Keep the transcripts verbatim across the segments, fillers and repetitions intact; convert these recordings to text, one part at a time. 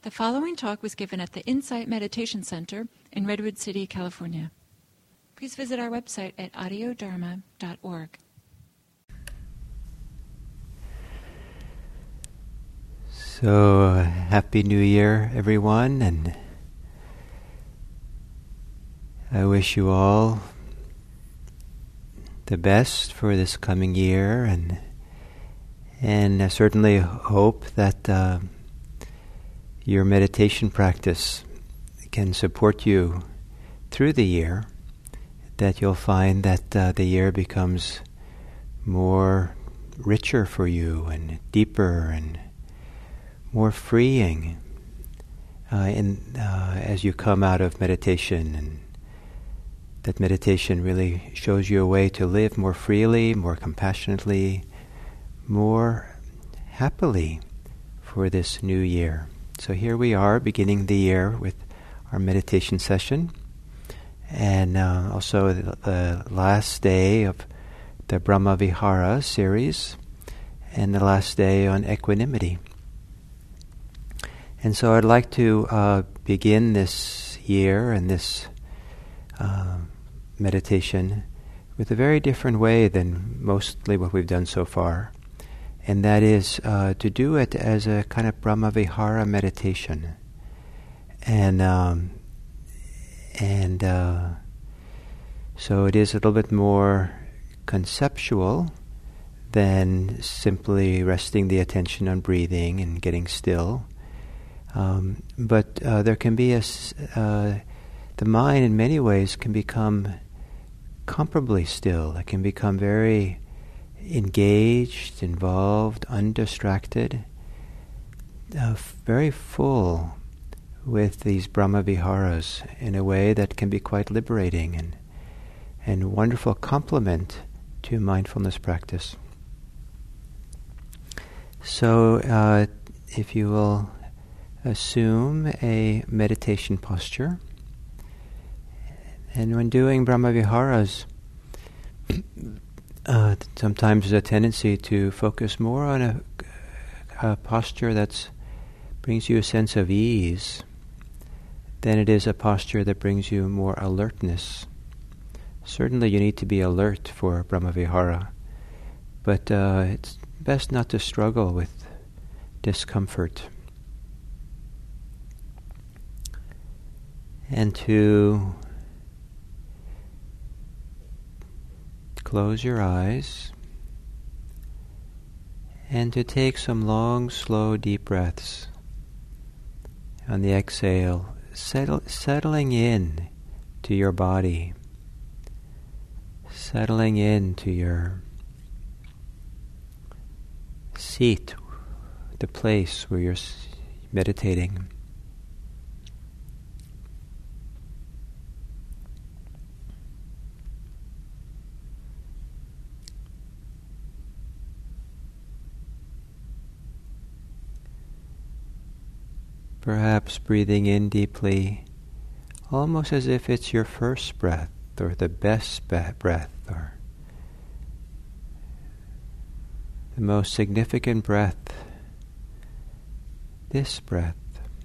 The following talk was given at the Insight Meditation Center in Redwood City, California. Please visit our website at audio dharma dot org. So, uh, Happy New Year, everyone, and I wish you all the best for this coming year, and and I certainly hope that uh, your meditation practice can support you through the year, that you'll find that uh, the year becomes more richer for you and deeper and more freeing uh, in, uh, as you come out of meditation, and that meditation really shows you a way to live more freely, more compassionately, more happily for this new year. So here we are, beginning the year with our meditation session, and uh, also the, the last day of the Brahma Vihara series, and the last day on equanimity. And so I'd like to uh, begin this year and this uh, meditation with a very different way than mostly what we've done so far. And that is uh, to do it as a kind of Brahma Vihara meditation. And um, and uh, so it is a little bit more conceptual than simply resting the attention on breathing and getting still. Um, but uh, there can be a, uh, the mind in many ways can become comparably still. It can become very engaged, involved, undistracted, uh, very full with these Brahma Viharas in a way that can be quite liberating and and wonderful complement to mindfulness practice. So uh, if you will assume a meditation posture, and when doing Brahma Viharas, uh, sometimes there's a tendency to focus more on a, a posture that brings you a sense of ease than it is a posture that brings you more alertness. Certainly you need to be alert for Brahma Vihara, but uh, it's best not to struggle with discomfort. And to close your eyes and to take some long, slow, deep breaths. On the exhale, settle, settling in to your body, settling into your seat, the place where you're meditating. Perhaps breathing in deeply, almost as if it's your first breath, or the best be- breath, or the most significant breath, this breath.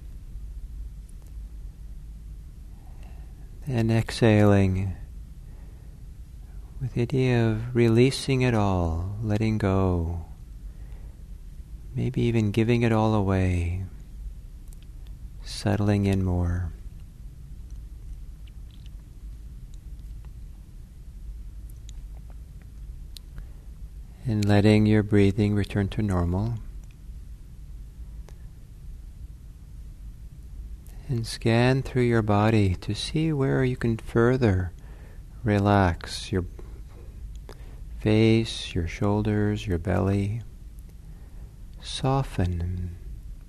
And exhaling with the idea of releasing it all, letting go, maybe even giving it all away, settling in more. And letting your breathing return to normal. And scan through your body to see where you can further relax your face, your shoulders, your belly. Soften.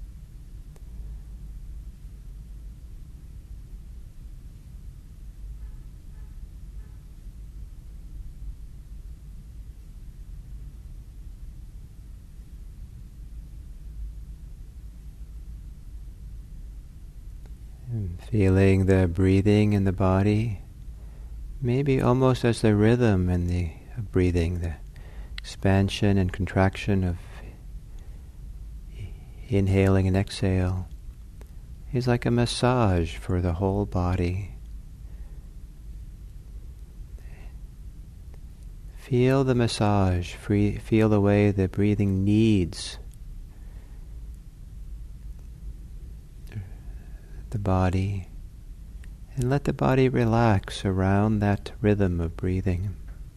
Feeling the breathing in the body, maybe almost as the rhythm in the breathing, the expansion and contraction of inhaling and exhale, is like a massage for the whole body. Feel the massage, free, feel the way the breathing kneads the body, and let the body relax around that rhythm of breathing.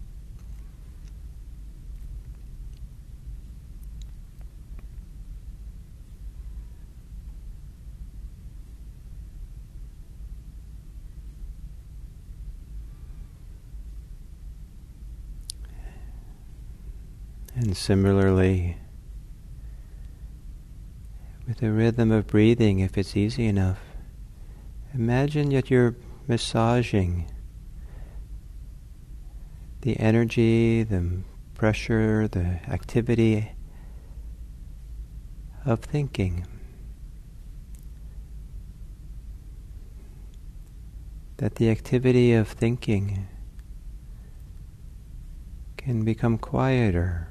And similarly, with the rhythm of breathing, if it's easy enough, imagine that you're massaging the energy, the pressure, the activity of thinking. That the activity of thinking can become quieter.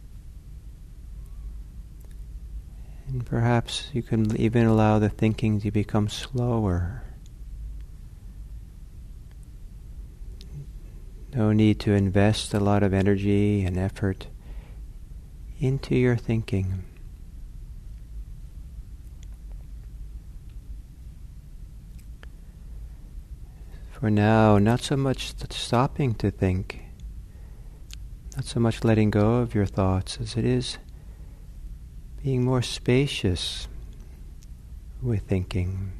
And perhaps you can even allow the thinking to become slower. No need to invest a lot of energy and effort into your thinking. For now, not so much stopping to think, not so much letting go of your thoughts as it is being more spacious with thinking.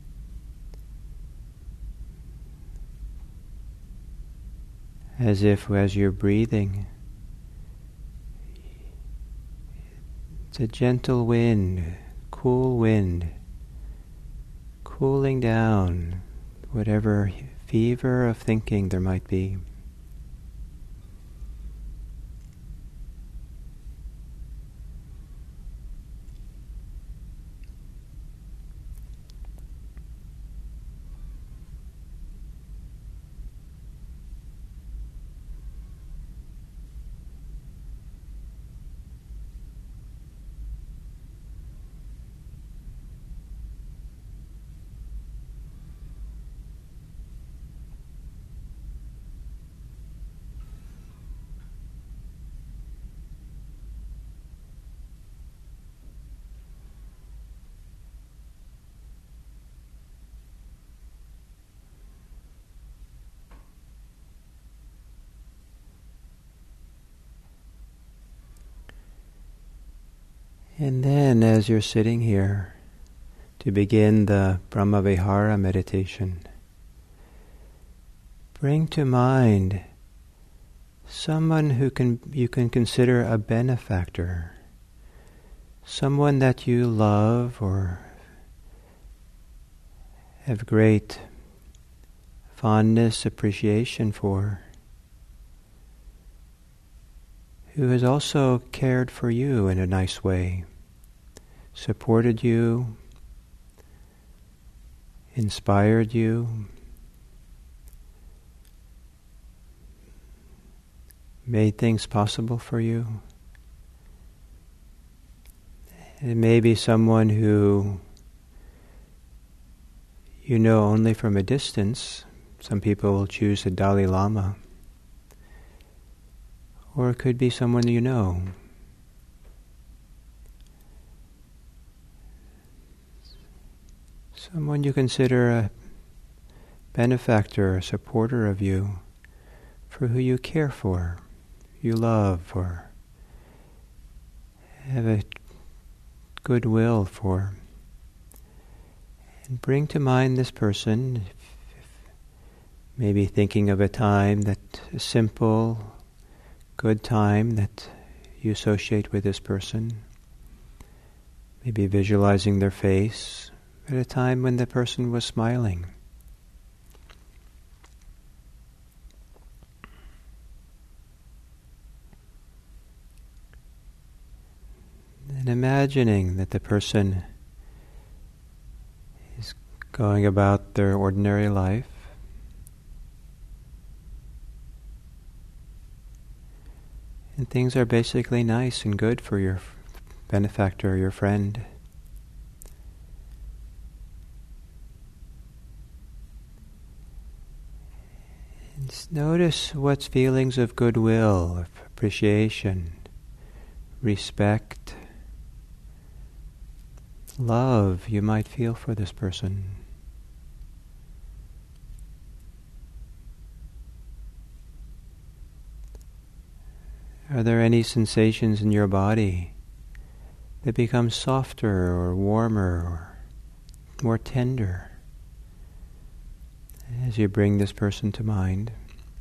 As if as you're breathing, it's a gentle wind, cool wind, cooling down whatever fever of thinking there might be. And then, as you're sitting here to begin the Brahmavihara meditation, bring to mind someone who can you can consider a benefactor, someone that you love or have great fondness, appreciation for, who has also cared for you in a nice way, supported you, inspired you, made things possible for you. It may be someone who you know only from a distance. Some people will choose the Dalai Lama. Or it could be someone you know. Someone you consider a benefactor, a supporter of you, for who you care for, you love, or have a goodwill for. And bring to mind this person, if, if maybe thinking of a time that a simple, good time that you associate with this person. Maybe visualizing their face at a time when the person was smiling. And imagining that the person is going about their ordinary life, and things are basically nice and good for your benefactor, your friend. Just notice what feelings of goodwill, of appreciation, respect, love you might feel for this person. Are there any sensations in your body that become softer or warmer or more tender as you bring this person to mind?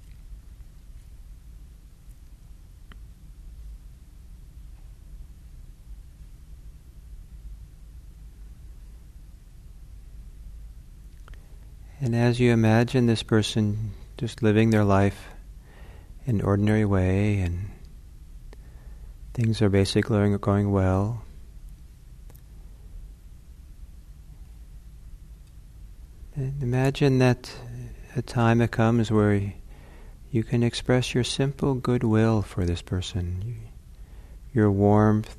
And as you imagine this person just living their life in an ordinary way and things are basically going, going well, and imagine that a time that comes where you can express your simple goodwill for this person, your warmth,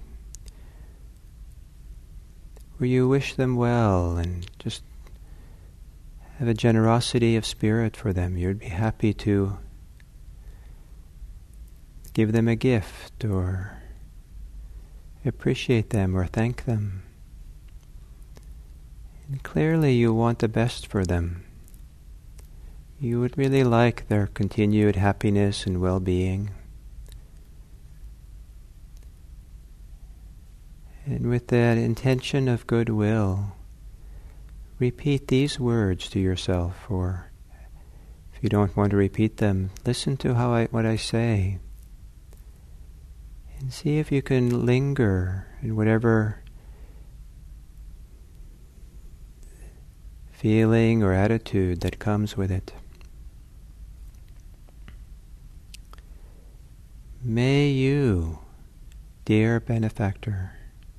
where you wish them well and just have a generosity of spirit for them. You'd be happy to give them a gift or appreciate them or thank them. And clearly you want the best for them. You would really like their continued happiness and well-being. And with that intention of goodwill, repeat these words to yourself, or if you don't want to repeat them, listen to how I, what I say. And see if you can linger in whatever feeling or attitude that comes with it. May you, dear benefactor,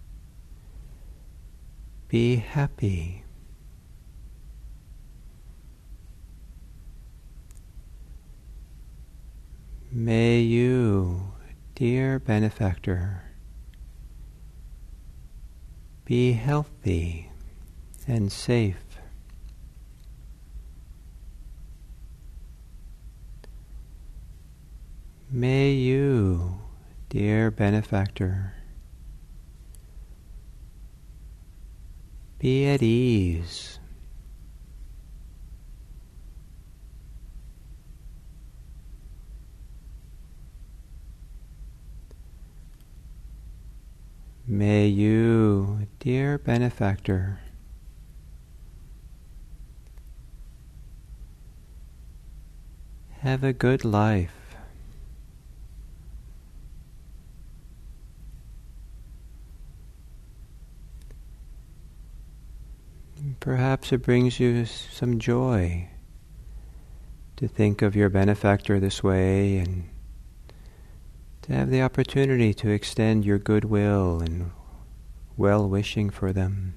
be happy. May you, dear benefactor, be healthy and safe. May you, dear benefactor, be at ease. May you, dear benefactor, have a good life. Perhaps it brings you some joy to think of your benefactor this way and to have the opportunity to extend your goodwill and well-wishing for them.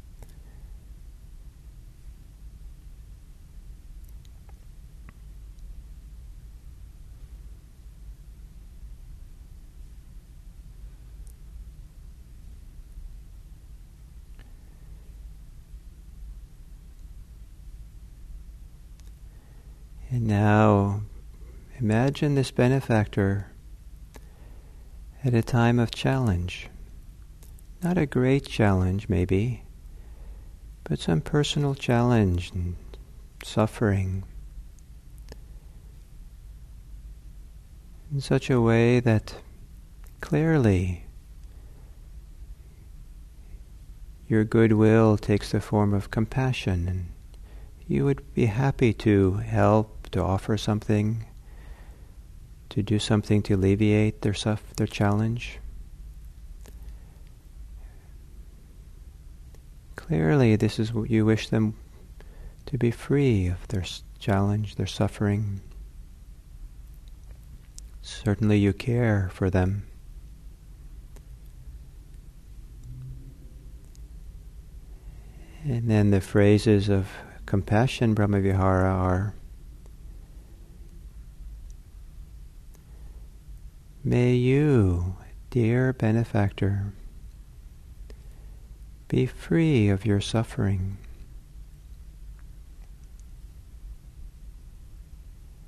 And now, imagine this benefactor at a time of challenge. Not a great challenge, maybe, but some personal challenge and suffering in such a way that clearly your goodwill takes the form of compassion, and you would be happy to help, to offer something, to do something to alleviate their suff- their challenge. Clearly, this is what you wish them to be free of their s- challenge, their suffering. Certainly you care for them. And then the phrases of compassion, Brahmavihara, are: may you, dear benefactor, be free of your suffering.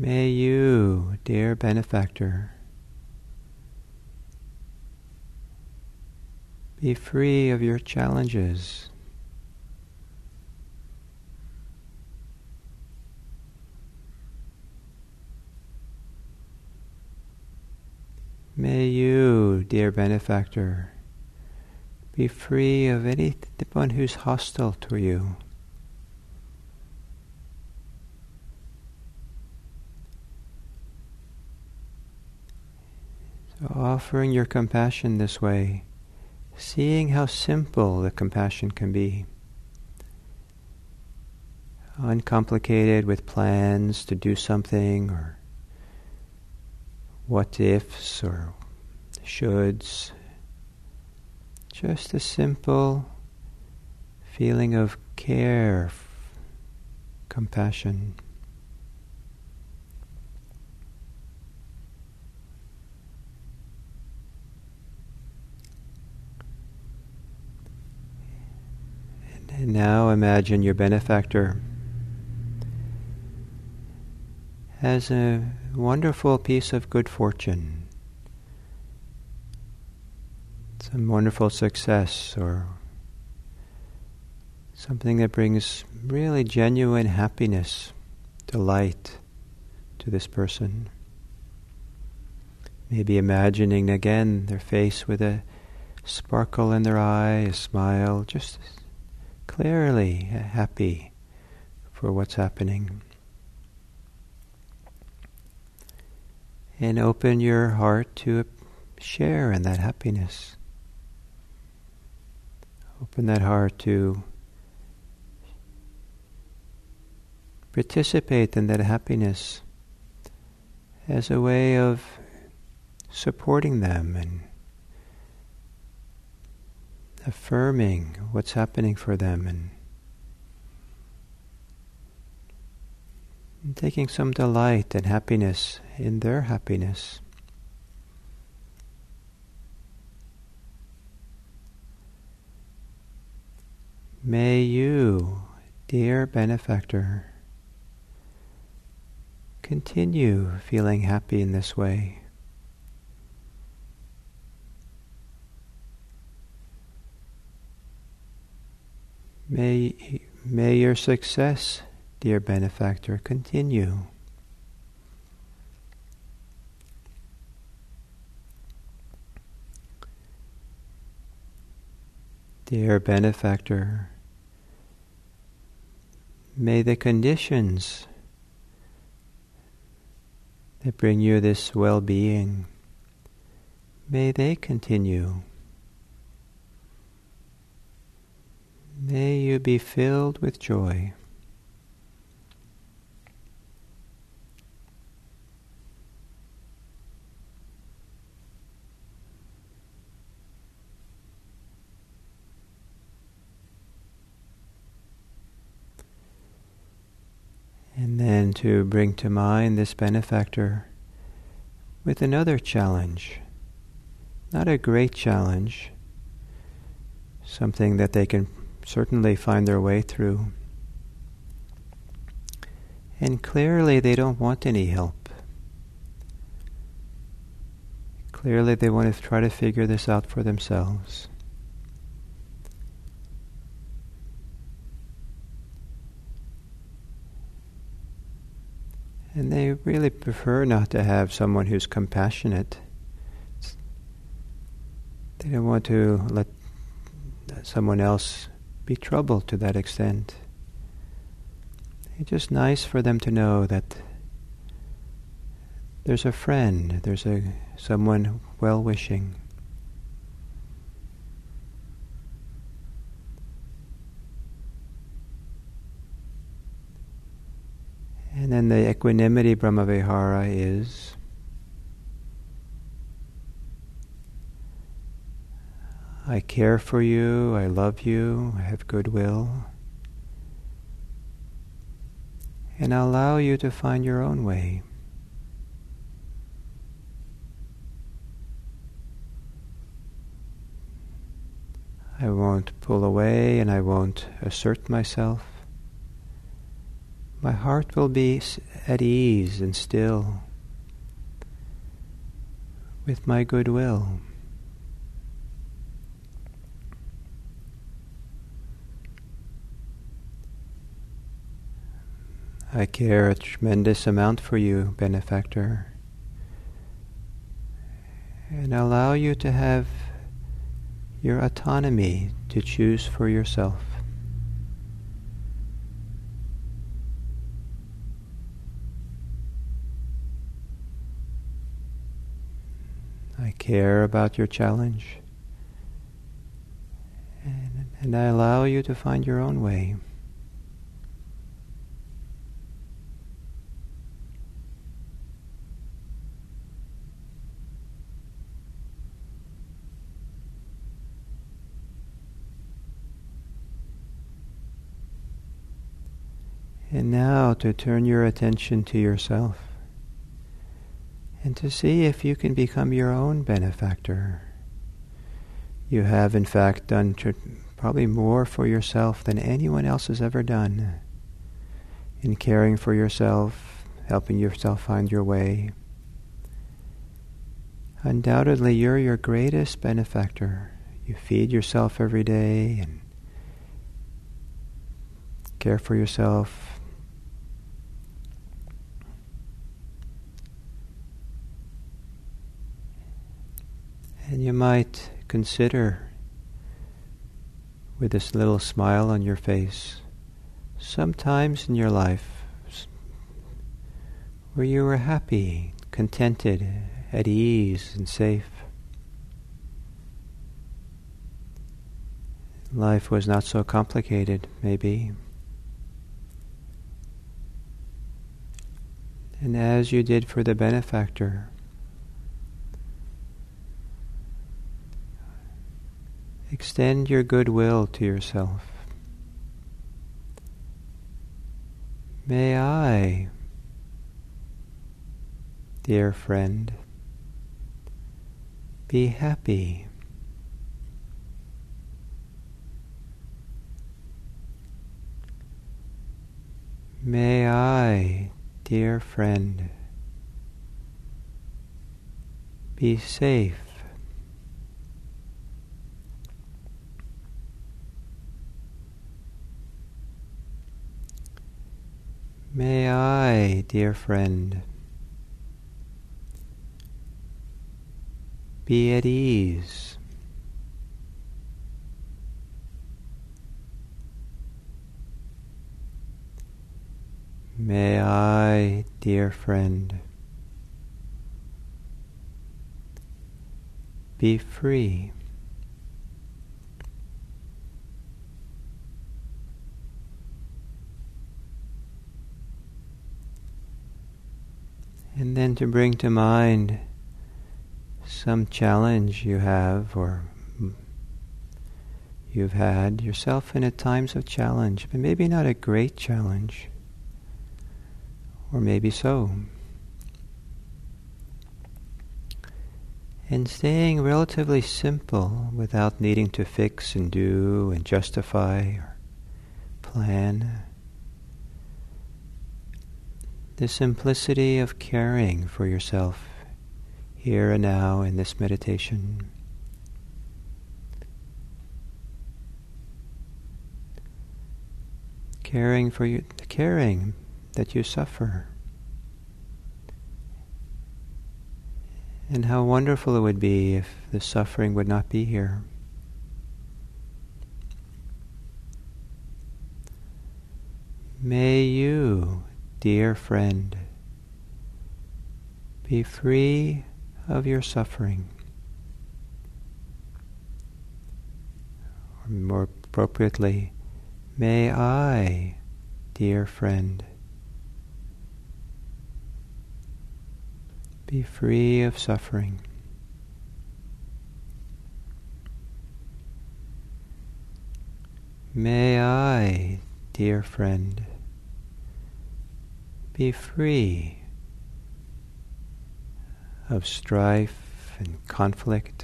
May you, dear benefactor, be free of your challenges. May you, dear benefactor, be free of anyone who's hostile to you. So offering your compassion this way, seeing how simple the compassion can be. Uncomplicated with plans to do something or what ifs or shoulds. Just a simple feeling of care, f- compassion. And now imagine your benefactor has a wonderful piece of good fortune, some wonderful success, or something that brings really genuine happiness, delight to this person. Maybe imagining again their face with a sparkle in their eye, a smile, just clearly happy for what's happening. And open your heart to share in that happiness. Open that heart to participate in that happiness as a way of supporting them and affirming what's happening for them and And taking some delight and happiness in their happiness. May you, dear benefactor, continue feeling happy in this way. May, may your success, dear benefactor, continue. Dear benefactor, may the conditions that bring you this well-being, may they continue. May you be filled with joy. And then to bring to mind this benefactor with another challenge, not a great challenge, something that they can certainly find their way through. And clearly they don't want any help. Clearly they want to try to figure this out for themselves. And they really prefer not to have someone who's compassionate. They don't want to let someone else be troubled to that extent. It's just nice for them to know that there's a friend, there's a someone well-wishing. And then the equanimity Brahmavihara is I care for you, I love you, I have goodwill, and I allow you to find your own way. I won't pull away and I won't assert myself. my heart will be at ease and still with my goodwill. I care a tremendous amount for you, benefactor, and allow you to have your autonomy to choose for yourself. I care about your challenge, and, and I allow you to find your own way. And now to turn your attention to yourself and to see if you can become your own benefactor. You have in fact done tr- probably more for yourself than anyone else has ever done in caring for yourself, helping yourself find your way. Undoubtedly, you're your greatest benefactor. You feed yourself every day and care for yourself. And you might consider, with this little smile on your face, sometimes in your life where you were happy, contented, at ease and safe. Life was not so complicated, maybe. And as you did for the benefactor, extend your goodwill to yourself. May I, dear friend, be happy. May I, dear friend, be safe. May I, dear friend, be at ease. May I, dear friend, be free. And then to bring to mind some challenge you have or you've had yourself in at times of challenge, but maybe not a great challenge, or maybe so. And staying relatively simple without needing to fix and do and justify or plan. The simplicity of caring for yourself here and now in this meditation. Caring for you, caring that you suffer. And how wonderful it would be if the suffering would not be here. May you, dear friend, be free of your suffering. Or more appropriately, may I, dear friend, be free of suffering. May I, dear friend, be free of strife and conflict.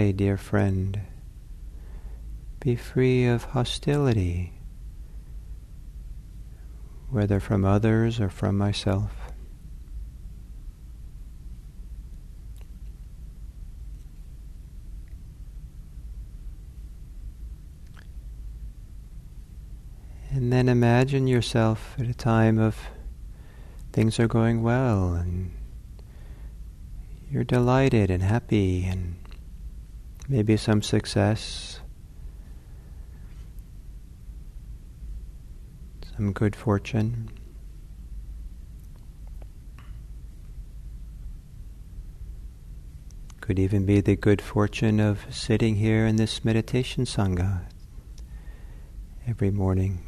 I, dear friend, be free of hostility, whether from others or from myself. And then imagine yourself at a time of things are going well and you're delighted and happy and maybe some success, some good fortune. Could even be the good fortune of sitting here in this meditation sangha every morning.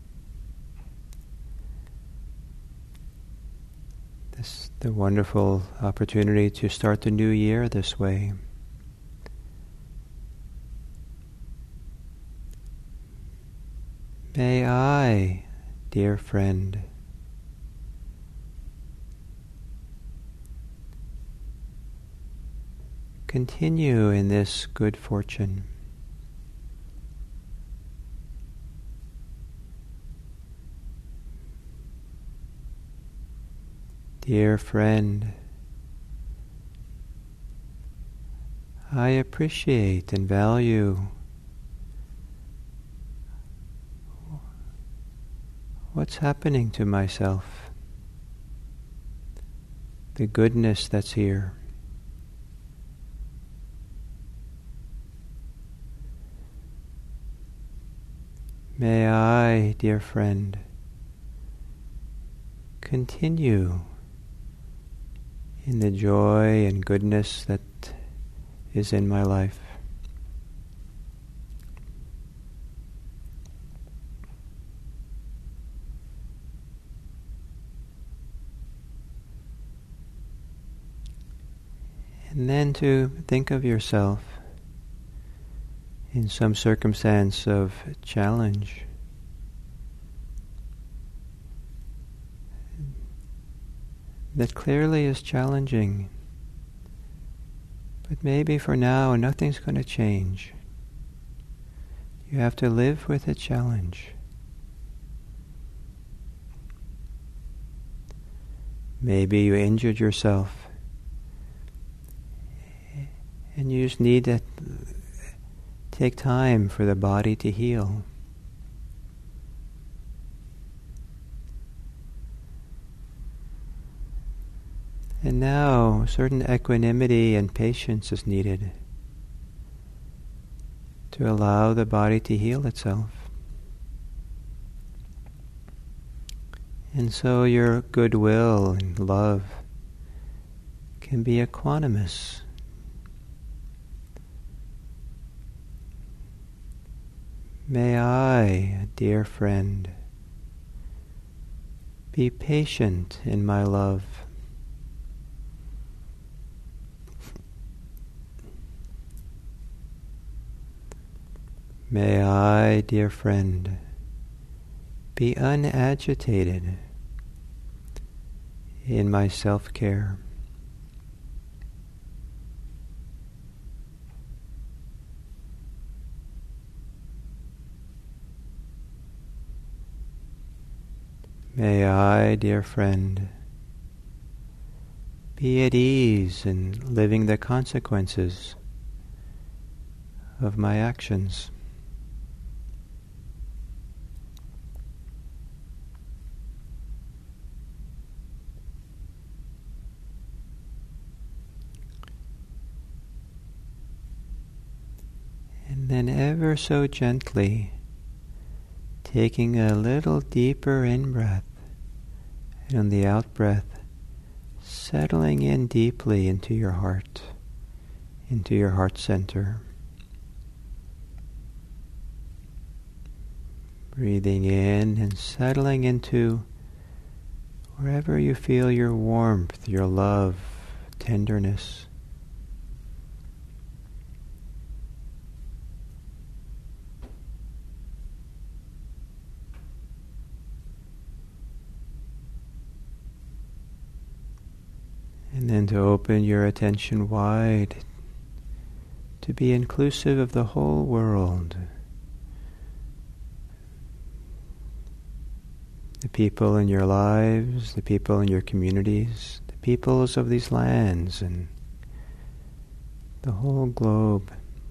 This the wonderful opportunity to start the new year this way. May I, dear friend, continue in this good fortune. Dear friend, I appreciate and value what's happening to myself, the goodness that's here. May I, dear friend, continue in the joy and goodness that is in my life. And then to think of yourself in some circumstance of challenge. That clearly is challenging, but maybe for now nothing's going to change. You have to live with a challenge. Maybe you injured yourself and you just need to take time for the body to heal. And now, certain equanimity and patience is needed to allow the body to heal itself. And so your goodwill and love can be equanimous. May I, dear friend, be patient in my love. May I, dear friend, be unagitated in my self-care. May I, dear friend, be at ease in living the consequences of my actions. And then ever so gently, taking a little deeper in-breath, and on the out-breath, settling in deeply into your heart, into your heart center. Breathing in and settling into wherever you feel your warmth, your love, tenderness. And then to open your attention wide to be inclusive of the whole world. The people in your lives, the people in your communities, the peoples of these lands, and the whole globe.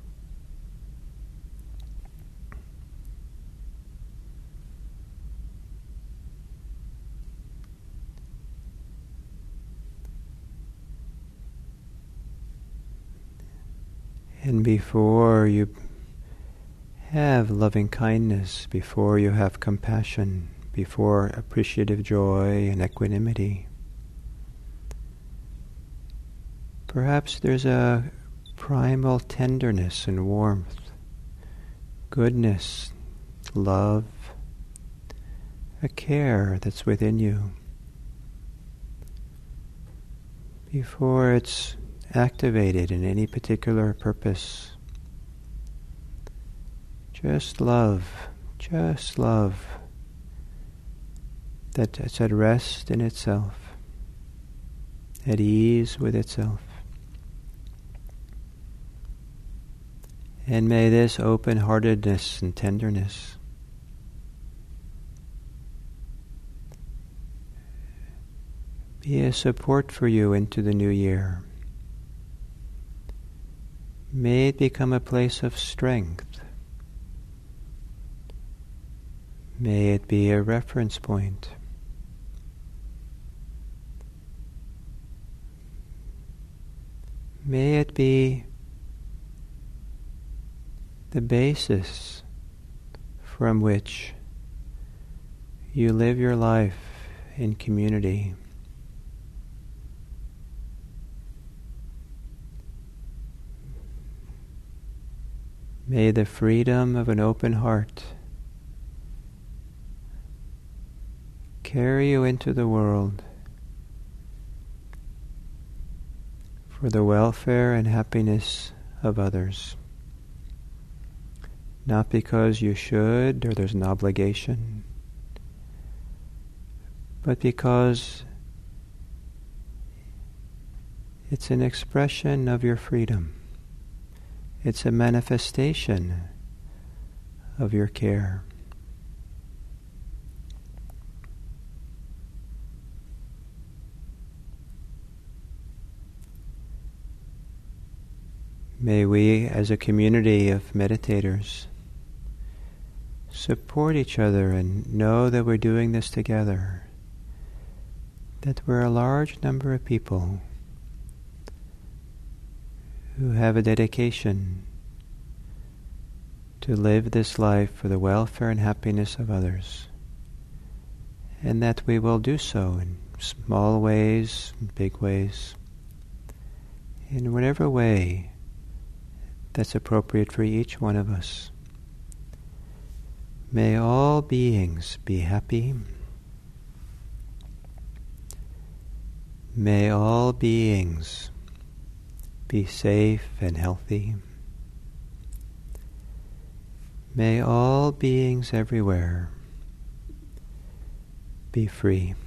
And before you have loving kindness, before you have compassion, before appreciative joy and equanimity, perhaps there's a primal tenderness and warmth, goodness, love, a care that's within you. Before it's activated in any particular purpose, just love, just love that's at rest in itself, at ease with itself. And may this open-heartedness and tenderness be a support for you into the new year. May it become a place of strength. May it be a reference point. May it be the basis from which you live your life in community. May the freedom of an open heart carry you into the world for the welfare and happiness of others. Not because you should or there's an obligation, but because it's an expression of your freedom. It's a manifestation of your care. May we, as a community of meditators, support each other and know that we're doing this together, that we're a large number of people who have a dedication to live this life for the welfare and happiness of others, and that we will do so in small ways, big ways, in whatever way that's appropriate for each one of us. May all beings be happy. May all beings be safe and healthy. May all beings everywhere be free.